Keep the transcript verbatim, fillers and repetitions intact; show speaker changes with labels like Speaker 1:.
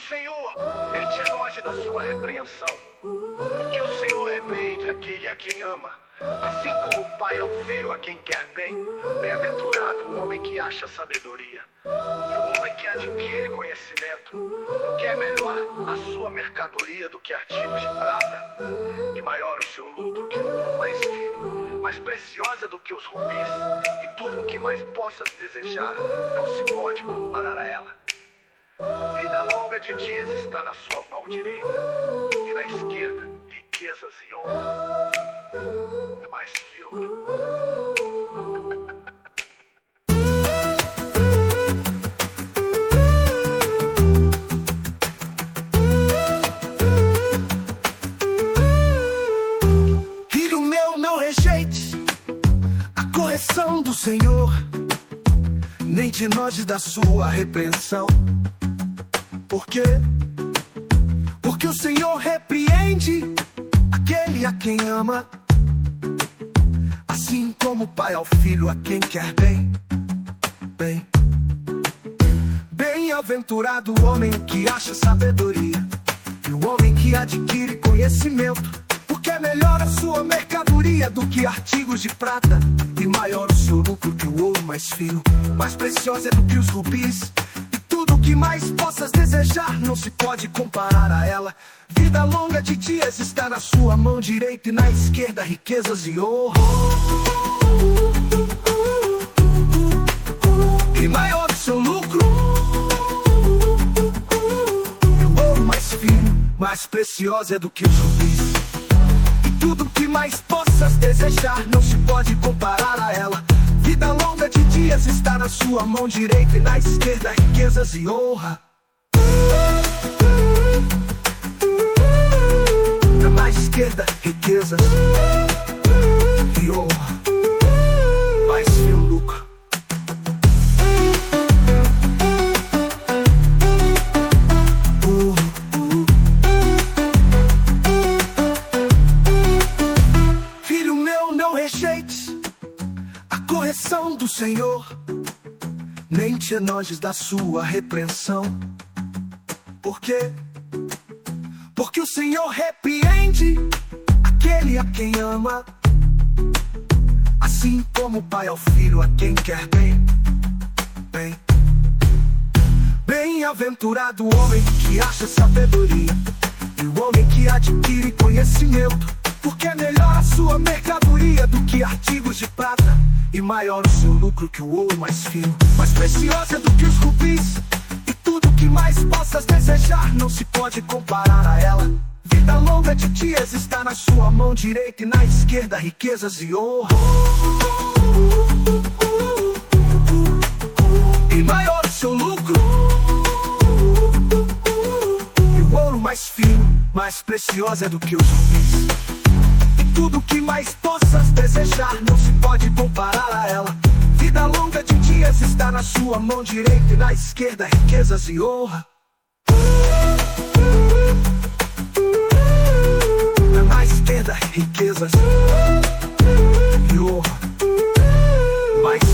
Speaker 1: Senhor, Ele te enoje da sua repreensão. Que o Senhor repreende aquele a quem ama, assim como o pai ao filho a quem quer bem. Bem-aventurado o homem que acha sabedoria, e o homem que adquire conhecimento, porque é melhor a sua mercadoria do que artigos de prata, e maior o seu lucro que o ouro mais fino, mais preciosa do que os rubis, e tudo o que mais possas desejar não se pode comparar a ela. Vida longa de dias está na sua mão direita, e na esquerda, riquezas e honra. É mais filtro.
Speaker 2: Filho meu, não rejeite a correção do Senhor, nem te enojes da sua repreensão. Por quê? Porque o Senhor repreende aquele a quem ama, assim como o pai ao filho a quem quer bem. Bem, bem-aventurado o homem que acha sabedoria, e o homem que adquire conhecimento, porque é melhor a sua mercadoria do que artigos de prata, e maior o seu lucro que o ouro mais fino, mais preciosa é do que os rubis. Tudo o que mais possas desejar não se pode comparar a ela. Vida longa de dias está na sua mão direita, e na esquerda riquezas e honra. E maior o seu lucro, e o ouro mais fino, mais preciosa é do que os rubis. E tudo o que mais possas desejar não se pode comparar a ela. Vida longa de dias está na sua mão direita, e na esquerda riquezas e honra. Na esquerda riquezas e honra, mais fio lucro. Uh, uh. Filho meu, não rejeites a correção do Senhor, nem te enojes da sua repreensão. Por quê? Porque o Senhor repreende aquele a quem ama, assim como o pai ao filho a quem quer bem. Bem, bem-aventurado o homem que acha sabedoria, e o homem que adquire conhecimento, porque é melhor a sua mercadoria do que artigos de prata, e maior o seu lucro que o ouro mais fino, mais preciosa do que os rubis. E tudo o que mais possas desejar não se pode comparar a ela. Vida longa de dias está na sua mão direita, e na esquerda riquezas e honra. E maior o seu lucro, e o ouro mais fino, mais preciosa é do que os rubis. Tudo que mais possas desejar não se pode comparar a ela. Vida longa de dias está na sua mão direita, e na esquerda riquezas e honra. Na esquerda riquezas e honra, mais